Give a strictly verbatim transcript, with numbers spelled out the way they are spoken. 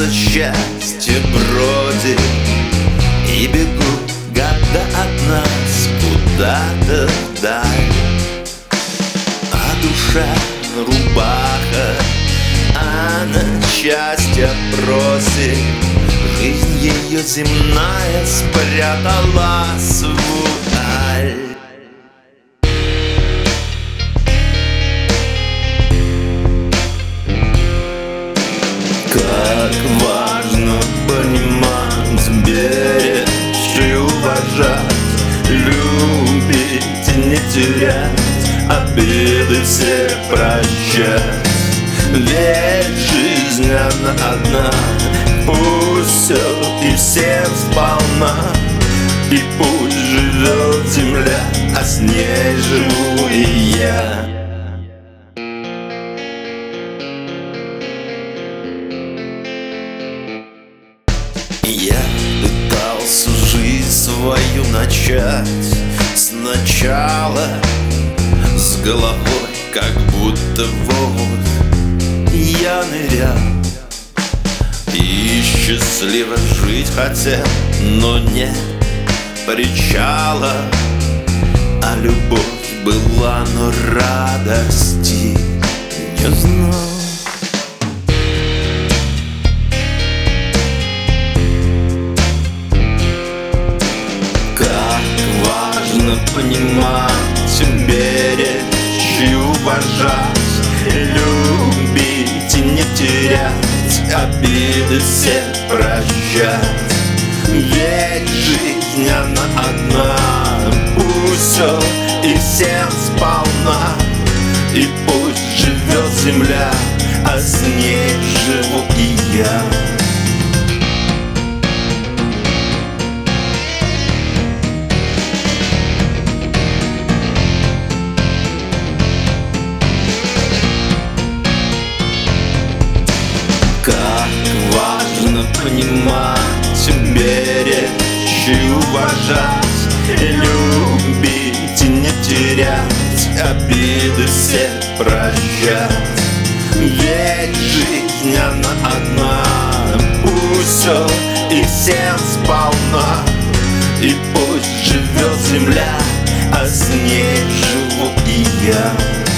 это счастье бродит, и бегут года от нас куда-то вдаль. А душа рубаха, она счастья просит. Жизнь ее земная спряталась вдаль. Как важно понимать, беречь и уважать, любить и не терять, обиды все прощать. Ведь жизнь она одна, пусть все и всем сполна. И пусть живет земля, а с ней живу и я. Я пытался жизнь свою начать сначала, с головой, как будто в омут я нырял. И счастливо жить хотел, но нет причала. А любовь была, но радости не знал. Понимать, беречь и уважать, любить и не терять, обиды все прощать. Ведь жизнь она одна, пусть все и всем сполна. И пусть живет земля, а с ней живу и я. Как важно понимать, беречь и уважать, любить и не терять, обиды все прощать. Ведь жизнь она одна, пусть все и всем сполна. И пусть живет земля, а с ней живу и я.